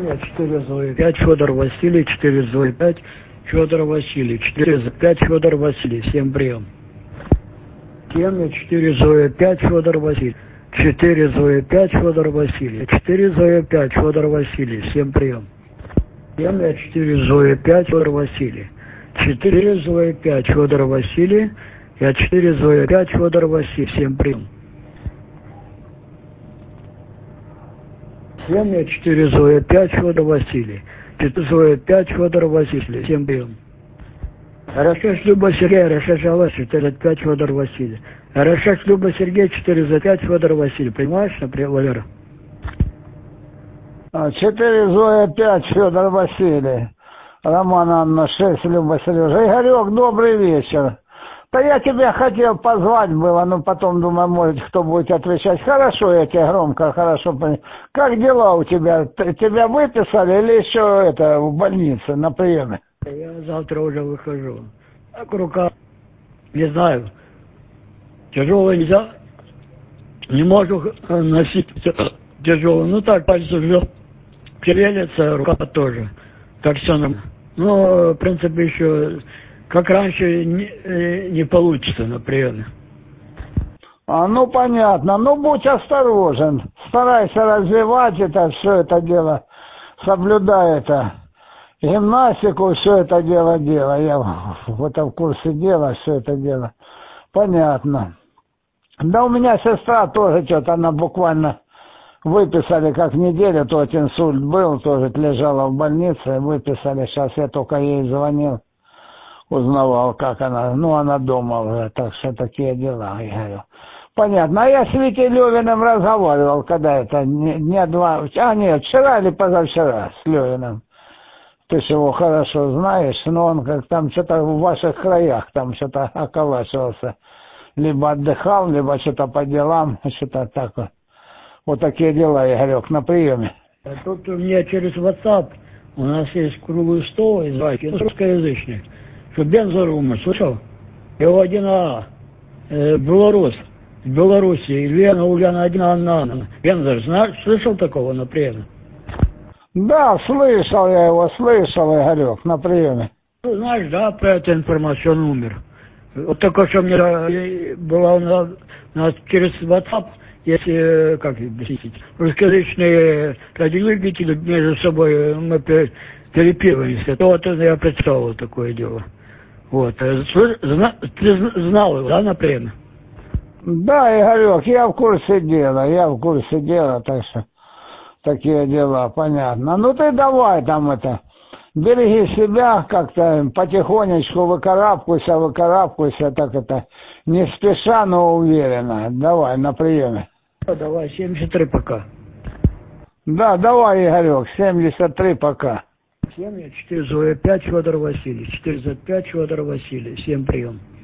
Я 4 зои 5, Федор Василий, 4 зои 5, Федор Василий, 4 за 5, Федор Василий, всем прием. 7, 4 зои 5, Федор Василий, 4 зои 5, Федор Василий, 4 зои 5, Федор Василий, всем прием. 7, 4 зои 5, Федор Василий, 4 зои 5, Федор Василий, я 4 зои 5, Федор Василий, всем прием. 7, 4 зои 5, Федор Василий, 4 зои 5, Федор Василий, всем прием. Рашеш Люба Сергей, Рашеш Алла, 4 за 5, Федор Василий. Рашеш Люба Сергей, 4 за 5, Федор Василий. Понимаешь, например, Валера? 4 Зоя 5, Федор Василий. Роман Анна 6, Люба Сережа. Игорек, добрый вечер. Да я тебя хотел позвать было, но потом думаю, может, кто будет отвечать. Хорошо, я тебя громко, хорошо понял. Как дела у тебя? Тебя выписали или еще это в больнице на приеме? Я завтра уже выхожу. Так рука, не знаю, тяжелая нельзя, не могу носить тяжелую. Ну так, пальцы уже шевелятся, рука тоже. Так все нормально. Но, в принципе, еще, как раньше, не получится на приеме. Ну, понятно. Ну, будь осторожен. Старайся развивать это, все это дело, соблюдай это. Гимнастику, все это дело дело. Я в этом курсе дела, все это дело. Понятно. Да у меня сестра тоже что-то, она буквально выписали, как неделю, тот инсульт был, тоже лежала в больнице, выписали. Сейчас я только ей звонил, узнавал, как она. Ну, она дома уже, так что такие дела, я говорю. Понятно. А я с Витей Левиным разговаривал, когда это, дня два, нет, вчера или позавчера с Левиным. Ты же его хорошо знаешь, но он как там что-то в ваших краях там что-то околачивался. Либо отдыхал, либо что-то по делам, что-то так вот. Вот такие дела, Игорек, на приеме. А тут у меня через WhatsApp у нас есть круглый стол из Ваки, русскоязычный. Что Бензорума, слышал? Его один белорус, в Беларуси, Елена Ульяна один Анна. Бензор, знаешь, слышал такого на приеме? Да, слышал я его, слышал, Игорек, на приеме. Ну, знаешь, да, про эту информацию он умер. Вот только что мне была у нас через WhatsApp, если, как объяснить, русскоязычные радиолюбители между собой мы переписываемся, то вот я представил такое дело. Вот. Ты знал его, да, на приеме? Да, Игорек, я в курсе дела, так что такие дела, понятно. Ну ты давай там это, береги себя как-то, потихонечку выкарабкайся, так это, не спеша, но уверенно. Давай, на приеме. Давай, 73 пока. Да, давай, Игорек, 73 пока. 7, 4 за 5, Федор Василий, 4 за 5, Федор Василий, 7 прием.